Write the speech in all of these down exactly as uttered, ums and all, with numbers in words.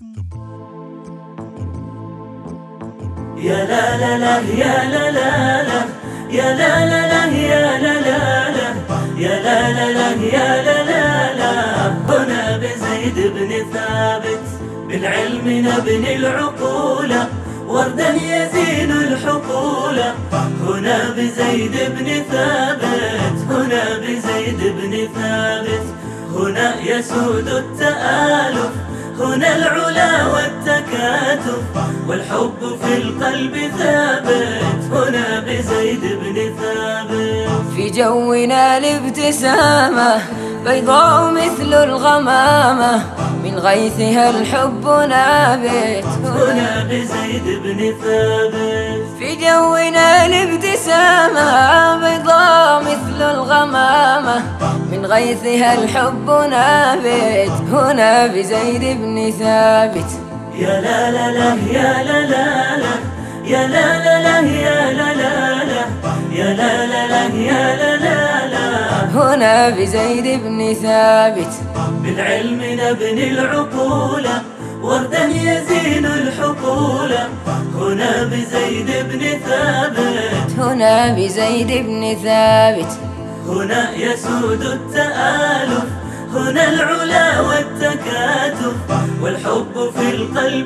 يا لا لا لا يا لا لا لا يا لا لا لا يا لا لا لا يا لا لا لا يا لا لا لا هنا بزيد بن ثابت بالعلم نبني العقول وردا يزين الحقول. هنا بزيد بن ثابت هنا بزيد بن ثابت هنا يسود التآلف هنا العلا والتكاتف والحب في القلب ثابت هنا بزيد بن ثابت. في جونا الابتسامة بيضاء مثل الغمامة من غيثها الحب نابت هنا بزيد بن ثابت. في جونا الابتسامة بيضاء مثل الغمامة من غيثها الحب نابت هنا بزيد بن ثابت. يا لا لا لا يا لا لا لا يا لا لا لا يا لا لا لا يا لا لا لا يا لا لا لا هنا بزيد بن ثابت بالعلم نبني العقول وردا يزين الحقول. هنا بزيد بن ثابت هنا بزيد بن ثابت هنا يسود التآلف هنا العلا والتكاتف والحب في القلب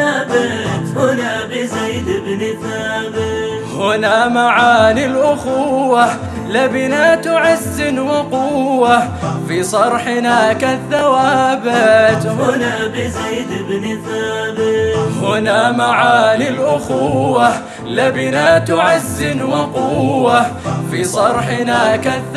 ثابت هنا بزيد بن ثابت. هنا معاني الأخوة لبنات عز وقوة في صرحنا كالثوابت هنا بزيد بن ثابت. هنا معاني الأخوة لبنات عز وقوة في صرحنا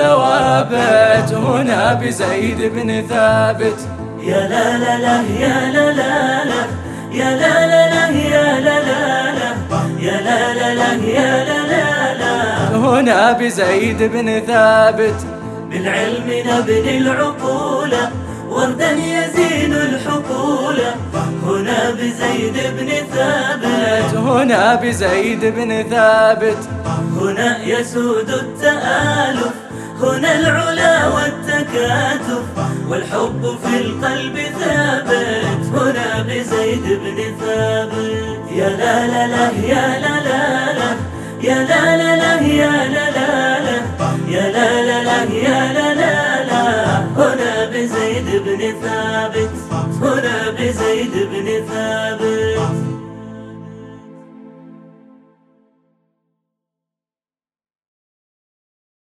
كالثوابت هنا بزيد بن ثابت. يا لا لا لا يا لا لا لا يا لا لا لا يا لا لا لا يا لا لا لا يا لا لا لا هنا بزيد بن ثابت بالعلم نبني العقول وردا يزين الحقول. هنا بزيد بن ثابت هنا بزيد بن ثابت هنا يسود التآلف هنا العلا والتكاتف والحب في القلب ثابت هنا بزيد بن ثابت. يا لا لا لا يا لا لا لا يا لا لا لا يا لا لا لا يا لا لا لا يا لا لا لا هنا بزيد بن ثابت هنا بزيد بن ثابت.